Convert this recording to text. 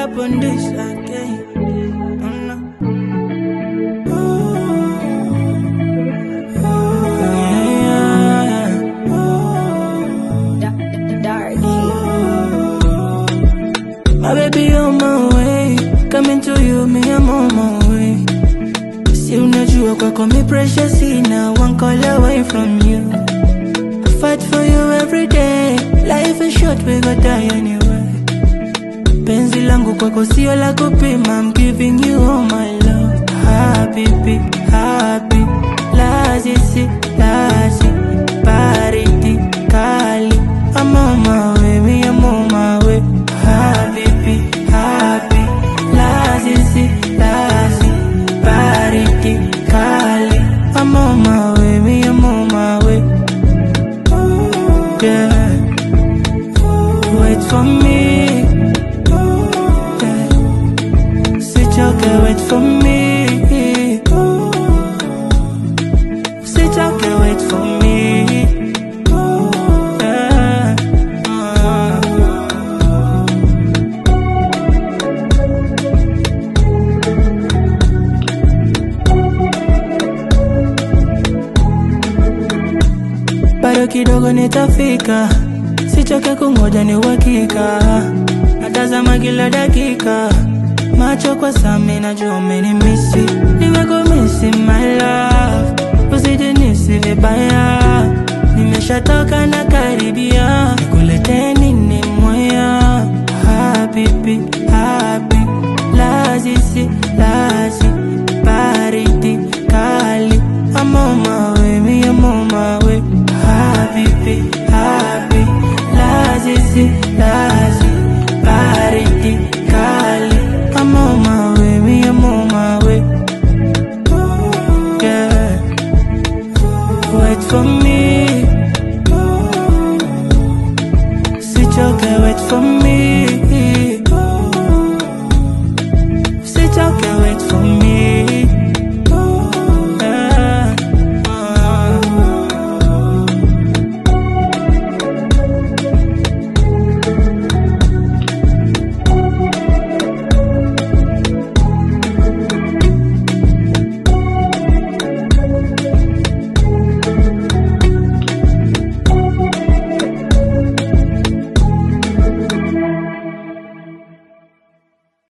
up on this again. Oh no. My baby on my way, coming to you, me I'm on my way. Si unajua kwako mi precious, now one call away from you. I fight for you every day, life is short, we gon' die anyway. Penzi langu kwako sio la kupima, I'm giving you all my love. Habibi, happy, lazisi, lazi, baridi, kali. I'm on my way, me I'm on my way. Habibi, happy, lazisi, lazi, baridi, kali. I'm on my way, me I'm on my way. Yeah, wait for me. Yeah, sit okay, wait for me. Sit okay, wait for me. Yeah. Bado kidogo nitafika, sichoke kungoja ni uhakika. Natazama kila dakika, macho kwa sami najua umenimisi. Nimekumisi my love, usijinisi vibaya. Nimeshatoka na karibia, nikulete nini moya. Habibi, happy, lazisi, lazi, baridi, kali. I'm on my way, me I'm on my way. Habibi, happy, lazisi, lazi, baridi, kali. I'm on my way, me I'm on my way. Yeah, wait for me. Sit okay, wait for me.